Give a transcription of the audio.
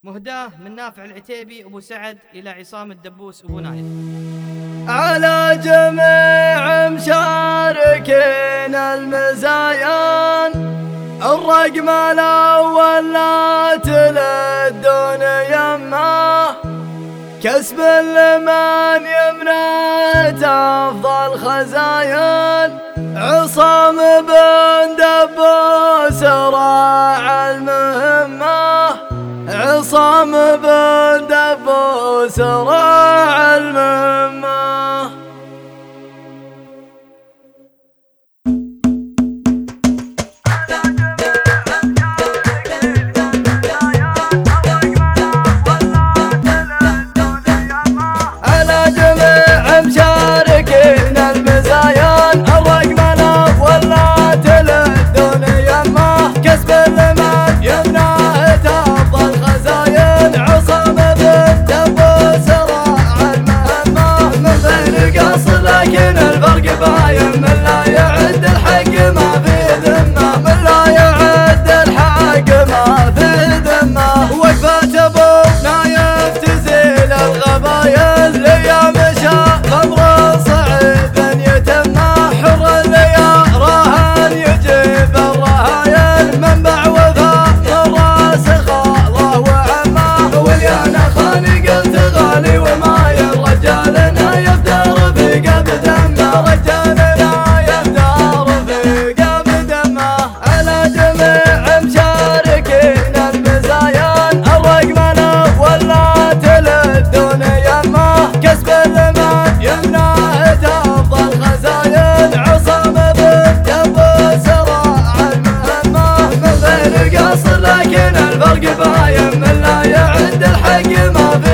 مهداة من نافع العتيبي أبو سعد إلى عصام الدبوس أبو نايف. على جميع مشاركين المزايان الرقم الأول لا تلدون يمه كسب لمن يمنع أفضل خزاين عصام بن دبوس راعى المهمة عصام بن دبوس راعى المهمة. على جميع مشاركين المزايان الرقم الأول لا تلدون يمه كسب لمن يمنع أفضل خزاين عصام بن دبوس راعى المهمة من بين قصر لكن الفرق باين من لا يعد الحق ما في ذمه من لا يعد الحق ما في ذمه وقفة أبو نايف تزيل الغبايل ليا مشى خمر صعب يتمه حر اللي راهن يجيب الرهايل منبع وفاء من راس خاله وعمه واليانا خالق التغالي وماي رجالنا يفتر في قلب دمه رجالنا يفتر في قلب دمه. على جميع مشاركين المزايان الرقم الأول لا تلدون يمه كسب لمن يمنع أفضل خزاين عصام بن دبوس راعى المهمة من بين قصر لكن الفرق باين من لا يعد الحق ما